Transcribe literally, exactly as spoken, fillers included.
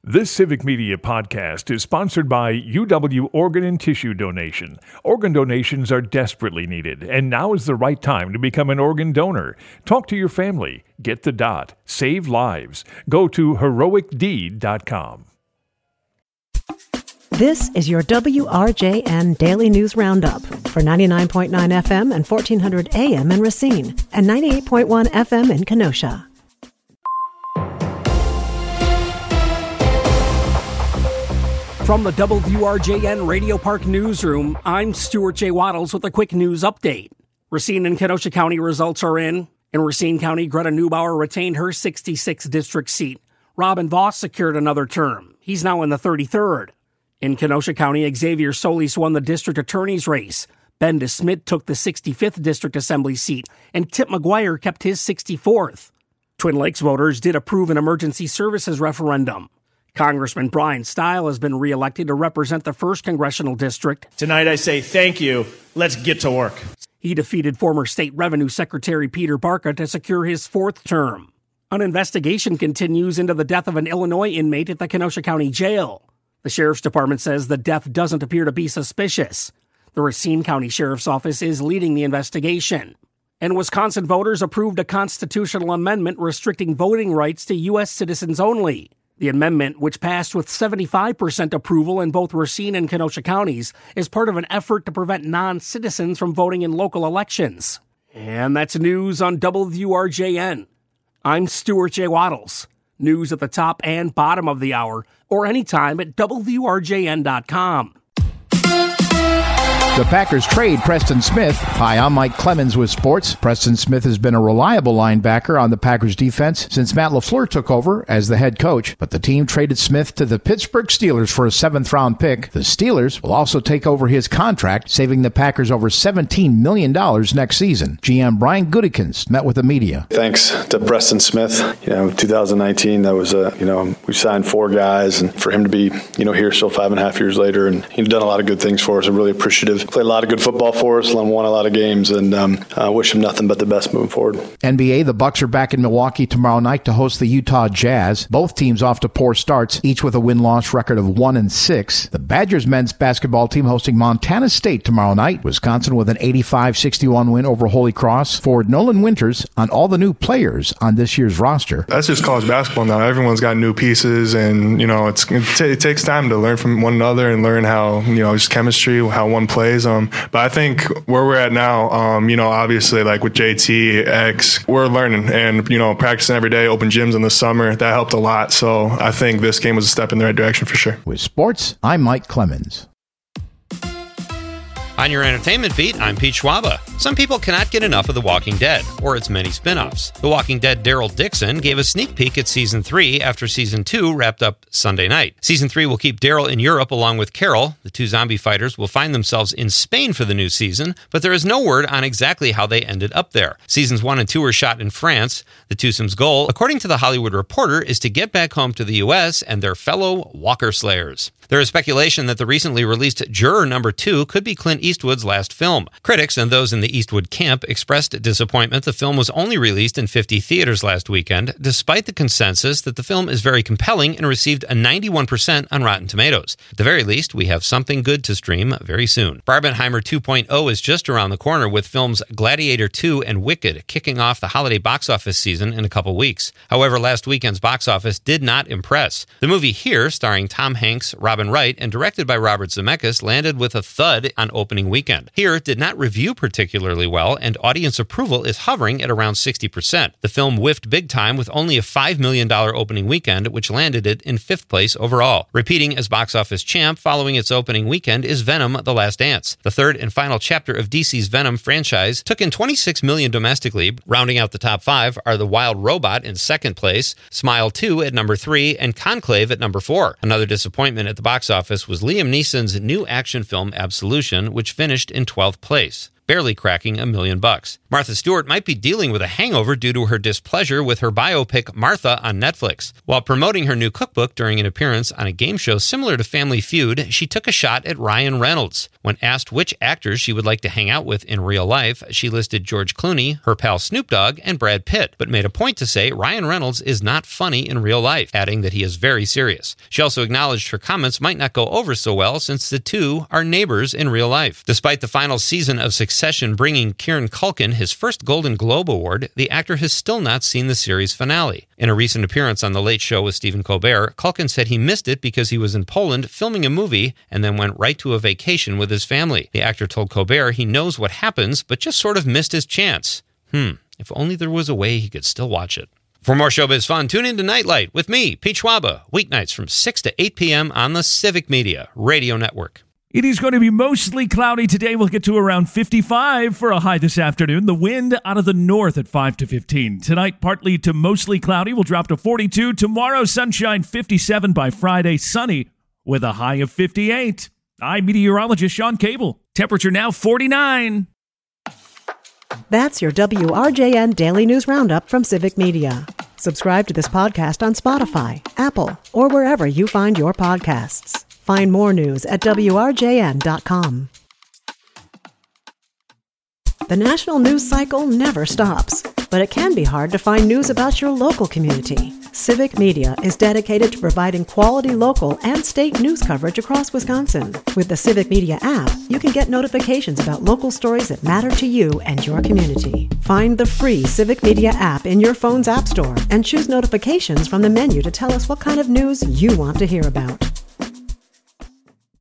This Civic Media podcast is sponsored by U W Organ and Tissue Donation. Organ donations are desperately needed, and now is the right time to become an organ donor. Talk to your family. Get the dot. Save lives. Go to heroic deed dot com. This is your W R J N Daily News Roundup for ninety-nine point nine F M and fourteen hundred A M in Racine and ninety-eight point one F M in Kenosha. From the W R J N Radio Park Newsroom, I'm Stuart J. Waddles with a quick news update. Racine and Kenosha County results are in. In Racine County, Greta Neubauer retained her sixty-sixth district seat. Robin Voss secured another term. He's now in the thirty-third. In Kenosha County, Xavier Solis won the district attorney's race. Ben DeSmit took the sixty-fifth district assembly seat, and Tip McGuire kept his sixty-fourth. Twin Lakes voters did approve an emergency services referendum. Congressman Brian Stile has been reelected to represent the first congressional district. Tonight I say thank you. Let's get to work. He defeated former State Revenue Secretary Peter Barca to secure his fourth term. An investigation continues into the death of an Illinois inmate at the Kenosha County Jail. The Sheriff's Department says the death doesn't appear to be suspicious. The Racine County Sheriff's Office is leading the investigation. And Wisconsin voters approved a constitutional amendment restricting voting rights to U S citizens only. The amendment, which passed with seventy-five percent approval in both Racine and Kenosha counties, is part of an effort to prevent non-citizens from voting in local elections. And that's news on W R J N. I'm Stuart J. Waddles. News at the top and bottom of the hour, or anytime at W R J N dot com. The Packers trade Preston Smith. Hi, I'm Mike Clemens with sports. Preston Smith has been a reliable linebacker on the Packers defense since Matt LaFleur took over as the head coach, but the team traded Smith to the Pittsburgh Steelers for a seventh round pick. The Steelers will also take over his contract, saving the Packers over seventeen million dollars next season. G M Brian Gutekunst met with the media. Thanks to Preston Smith. You know, two thousand nineteen, that was a, you know, we signed four guys, and for him to be, you know, here still five and a half years later, and he's done a lot of good things for us. I'm really appreciative. Played a lot of good football for us, won a lot of games, and um, I wish him nothing but the best moving forward. N B A, the Bucks are back in Milwaukee tomorrow night to host the Utah Jazz. Both teams off to poor starts, each with a win-loss record of one and six. The Badgers men's basketball team hosting Montana State tomorrow night. Wisconsin with an eighty-five sixty-one win over Holy Cross. Forward Nolan Winters on all the new players on this year's roster. That's just college basketball now. Everyone's got new pieces, and you know it's it, t- it takes time to learn from one another and learn how you know just chemistry, how one plays. Um, but I think where we're at now, um, you know, obviously like with J T, X, we're learning and, you know, practicing every day, open gyms in the summer. That helped a lot. So I think this game was a step in the right direction for sure. With sports, I'm Mike Clemens. On your entertainment beat, I'm Pete Schwaba. Some people cannot get enough of The Walking Dead, or its many spin-offs. The Walking Dead Daryl Dixon gave a sneak peek at Season three after Season two wrapped up Sunday night. Season three will keep Daryl in Europe along with Carol. The two zombie fighters will find themselves in Spain for the new season, but there is no word on exactly how they ended up there. Seasons one and two were shot in France. The twosomes' goal, according to The Hollywood Reporter, is to get back home to the U S and their fellow Walker Slayers. There is speculation that the recently released Juror Number two could be Clint Eastwood's last film. Critics and those in the Eastwood camp expressed disappointment the film was only released in fifty theaters last weekend, despite the consensus that the film is very compelling and received a ninety-one percent on Rotten Tomatoes. At the very least, we have something good to stream very soon. Barbenheimer two point oh is just around the corner, with films Gladiator two and Wicked kicking off the holiday box office season in a couple weeks. However, last weekend's box office did not impress. The movie Here, starring Tom Hanks, Robin Wright, and directed by Robert Zemeckis, landed with a thud on opening weekend. Here did not review particularly well, and audience approval is hovering at around sixty percent. The film whiffed big time with only a five million dollars opening weekend, which landed it in fifth place overall. Repeating as box office champ following its opening weekend is Venom: The Last Dance. The third and final chapter of D C's Venom franchise took in twenty-six million dollars domestically. Rounding out the top five are The Wild Robot in second place, Smile two at number three, and Conclave at number four. Another disappointment at the box office was Liam Neeson's new action film Absolution, which finished in twelfth place. barely cracking a million bucks. Martha Stewart might be dealing with a hangover due to her displeasure with her biopic Martha on Netflix. While promoting her new cookbook during an appearance on a game show similar to Family Feud, she took a shot at Ryan Reynolds. When asked which actors she would like to hang out with in real life, she listed George Clooney, her pal Snoop Dogg, and Brad Pitt, but made a point to say Ryan Reynolds is not funny in real life, adding that he is very serious. She also acknowledged her comments might not go over so well since the two are neighbors in real life. Despite the final season of Succession bringing Kieran Culkin his first Golden Globe Award, the actor has still not seen the series finale. In a recent appearance on The Late Show with Stephen Colbert, Culkin said he missed it because he was in Poland filming a movie and then went right to a vacation with his family. The actor told Colbert he knows what happens, but just sort of missed his chance. Hmm, if only there was a way he could still watch it. For more showbiz fun, tune in to Nightlight with me, Pete Schwaba, weeknights from six to eight p.m. on the Civic Media Radio Network. It is going to be mostly cloudy today. We'll get to around fifty-five for a high this afternoon. The wind out of the north at five to fifteen. Tonight, partly to mostly cloudy. We'll drop to forty-two. Tomorrow, sunshine, fifty-seven by Friday. Sunny with a high of fifty-eight. I'm meteorologist Sean Cable. Temperature now forty-nine. That's your W R J N Daily News Roundup from Civic Media. Subscribe to this podcast on Spotify, Apple, or wherever you find your podcasts. Find more news at W R J N dot com. The national news cycle never stops, but it can be hard to find news about your local community. Civic Media is dedicated to providing quality local and state news coverage across Wisconsin. With the Civic Media app, you can get notifications about local stories that matter to you and your community. Find the free Civic Media app in your phone's app store and choose notifications from the menu to tell us what kind of news you want to hear about.